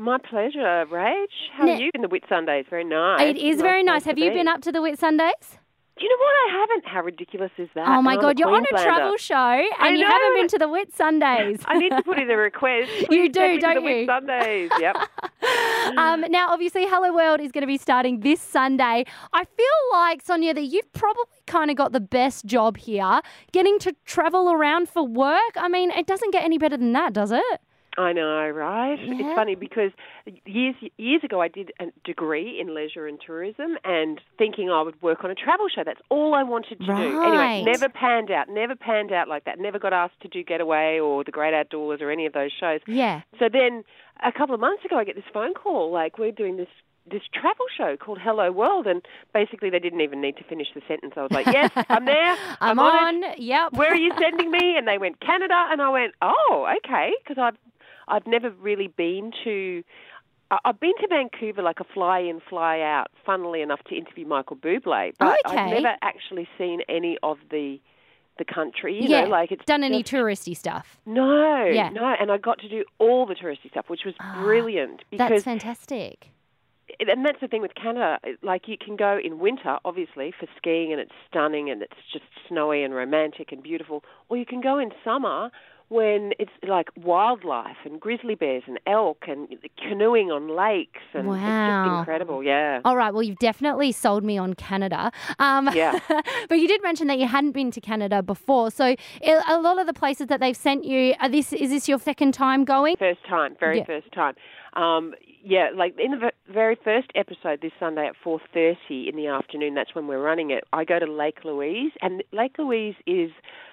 My pleasure, Rach. How are you in the Whitsundays? Very nice. It is very nice. Have you been up to the Whitsundays? Do you know what? I haven't. How ridiculous is that? Oh, my God. You're on a travel show and you haven't been to the Whitsundays. I need to put in a request. You do, don't you? The Whitsundays, yep. Now, obviously, Hello World is going to be starting this Sunday. I feel like, Sonia, that you've probably kind of got the best job here, getting to travel around for work. I mean, it doesn't get any better than that, does it? I know, right? Yeah. It's funny because years ago I did a degree in leisure and tourism and thinking I would work on a travel show. That's all I wanted to do. Anyway, never panned out like that. Never got asked to do Getaway or The Great Outdoors or any of those shows. Yeah. So then a couple of months ago I get this phone call, like we're doing this travel show called Hello World, and basically they didn't even need to finish the sentence. I was like, yes, I'm there. I'm on it. Yep. Where are you sending me? And they went, Canada. And I went, oh, okay, because I've never really been to... I've been to Vancouver like a fly-in, fly-out, funnily enough, to interview Michael Bublé. But I've never actually seen any of the country, you know, like it's done any touristy stuff. No, and I got to do all the touristy stuff, which was brilliant. Because that's fantastic. And that's the thing with Canada, like you can go in winter, obviously, for skiing and it's stunning and it's just snowy and romantic and beautiful, or you can go in summer when it's like wildlife and grizzly bears and elk and canoeing on lakes. And it's just incredible, yeah. All right, well, you've definitely sold me on Canada. Yeah. But you did mention that you hadn't been to Canada before. So a lot of the places that they've sent you, is this your second time going? First time, first time. Yeah, like in the very first episode this Sunday at 4:30 in the afternoon, that's when we're running it, I go to Lake Louise. And Lake Louise is...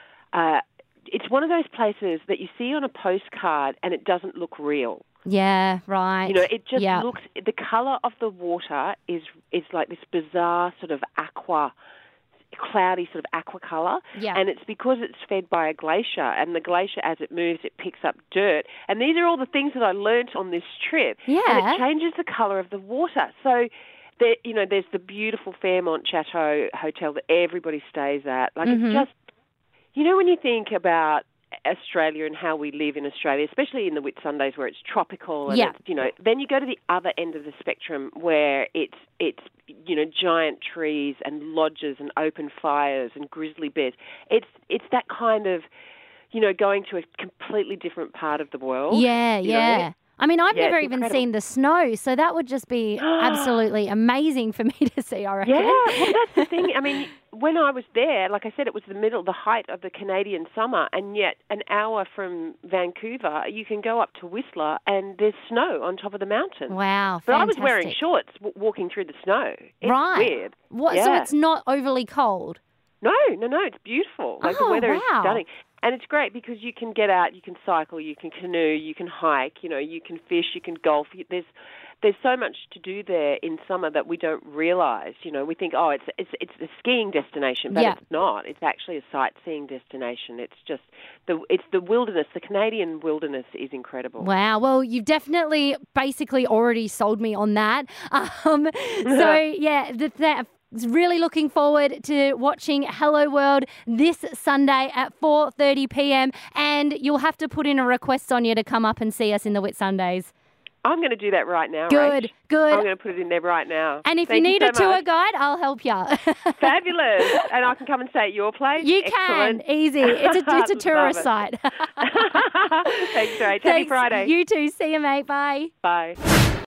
it's one of those places that you see on a postcard and it doesn't look real. Yeah, right. You know, it just looks... The colour of the water is like this bizarre sort of cloudy sort of aqua colour. Yeah. And it's because it's fed by a glacier, and the glacier, as it moves, it picks up dirt. And these are all the things that I learnt on this trip. Yeah. And it changes the colour of the water. So... there's the beautiful Fairmont Chateau Hotel that everybody stays at. Like, it's just... You know, when you think about Australia and how we live in Australia, especially in the Whitsundays where it's tropical, and it's, you know, then you go to the other end of the spectrum where it's you know, giant trees and lodges and open fires and grizzly bears. It's that kind of, you know, going to a completely different part of the world. Yeah, know? I mean, I've never even seen the snow, so that would just be absolutely amazing for me to see, I reckon. Yeah, well, that's the thing. I mean, when I was there, like I said, it was the height of the Canadian summer, and yet an hour from Vancouver, you can go up to Whistler and there's snow on top of the mountain. Wow, But fantastic. I was wearing shorts walking through the snow. It's weird. So it's not overly cold? No, it's beautiful. Like the weather is stunning. And it's great because you can get out, you can cycle, you can canoe, you can hike, you know, you can fish, you can golf. There's so much to do there in summer that we don't realise. You know, we think, oh, it's a skiing destination, but it's not. It's actually a sightseeing destination. It's just the wilderness. The Canadian wilderness is incredible. Wow. Well, you've definitely basically already sold me on that. So yeah, really looking forward to watching Hello World this Sunday at 4:30 p.m. And you'll have to put in a request on you to come up and see us in the Whitsundays. I'm going to do that right now, Good. I'm going to put it in there right now. And if you need a tour guide, I'll help you. Fabulous. And I can come and stay at your place? You can. Easy. It's a tourist site. Thanks, Rach. Happy Friday. You too. See you, mate. Bye. Bye.